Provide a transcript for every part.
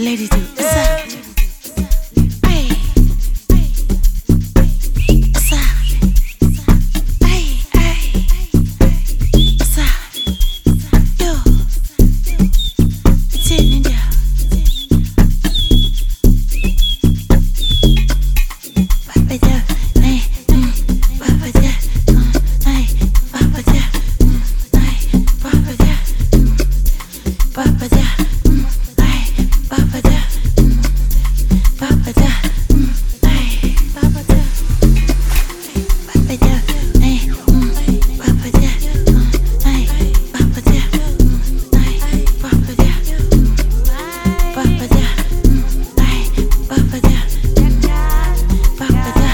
Lady do, what's up? Hey, what's up? Hey, hey, what's up? Yo, it's in India. Papa da, hey, Papa da, hey, Papa da, hey, Papa da, Papa da. Papa da, Papa da, hey, Papa da, Papa da, hey, Papa da, hey, Papa da, hey, Papa da, Papa da, hey, Papa da, Papa da,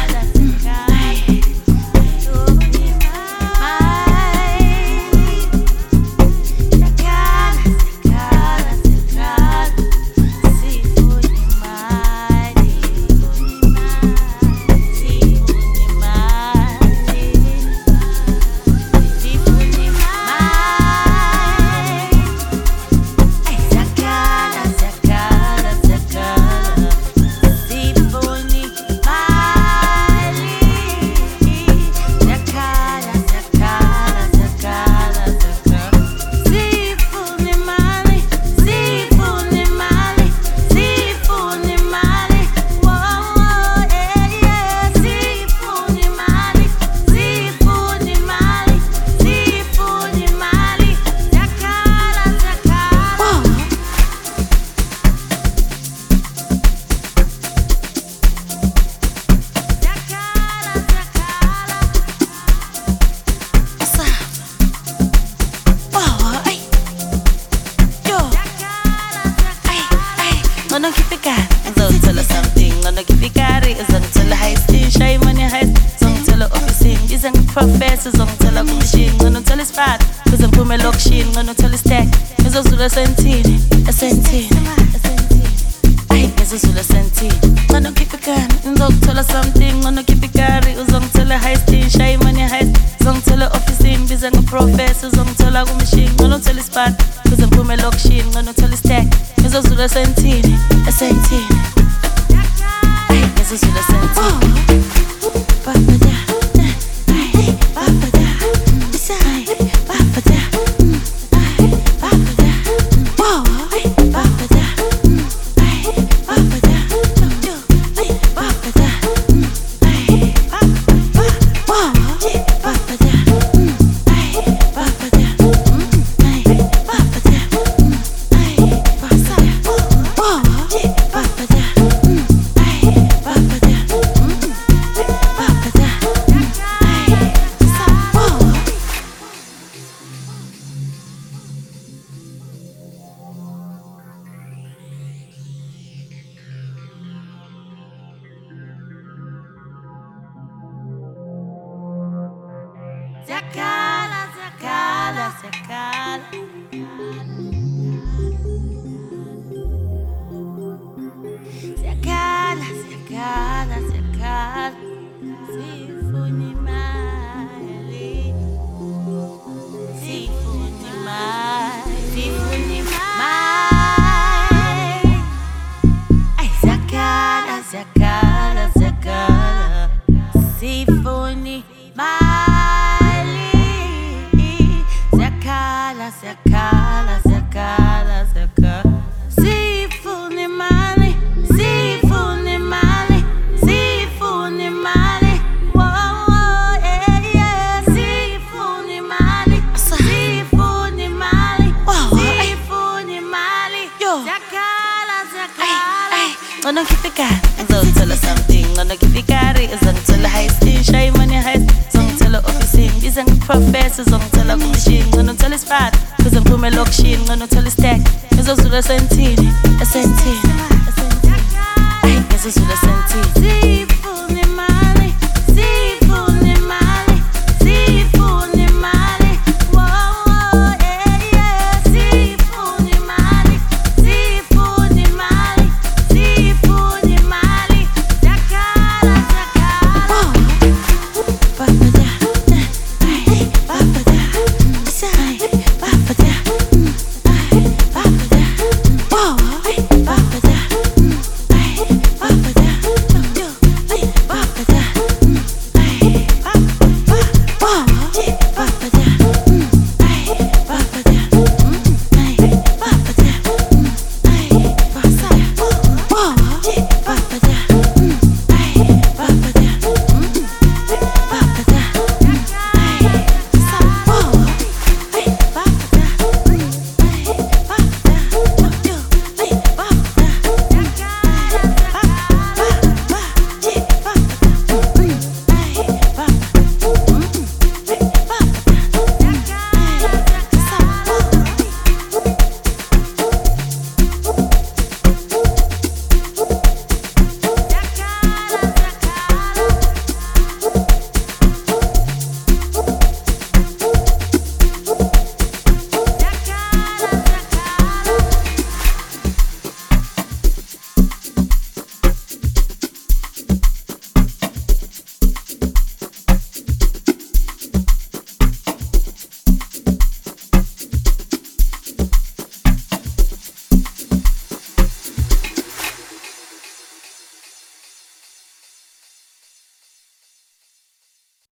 Gonna keep it got zong tell us something. Gonna keep it got it. Zong tell her heist. Shy money heist. Zong tell her officing. Isn't professor. Zong tell her machine. Gonna tell us fat. Cause I'm put my lock shin. Gonna tell us stack. It's also the centine. A centine. Ay, it's also the centine. Gonna keep it got. Zong tell us something. Gonna keep it got it. Zong tell her heist. Shy money heist. Zong tell her officing. Isn't professor. Zong tell her machine. Gonna tell us fat. Cause I'm put my lock shin. Gonna tell us stack. It's also the centine. A centine. Ay, it's also the centine. Papa da, ay, Papa da, ay, Papa da, ay, Papa da, ay, Papa da, ay, Papa da, ay, Papa da, ay, Papa da, ay, Papa da. Zakala, zakala, zakala. Zakala, zakala, zakala. Sifuni mali. Sifuni mali. Sifuni mali. Ay, zakala, zakala, zakala. Sifuni mali. Zakala, zakala, zakala. Sifuni mali, sifuni mali, sifuni mali. Whoa, yeah, yeah. Sifuni mali, sifuni mali, sifuni mali. Zakala, zakala. Gonna keep it got. Zong tell her something. Gonna keep it got it. Zong tell her heist. Shy money heist. Zong tell her officing. Isn't professor. Zong tell her machine. Gonna tell us fat. Cause I'm put my lock shin. Gonna tell us stack. It's also the centine. A centine. Ay, it's also the centine.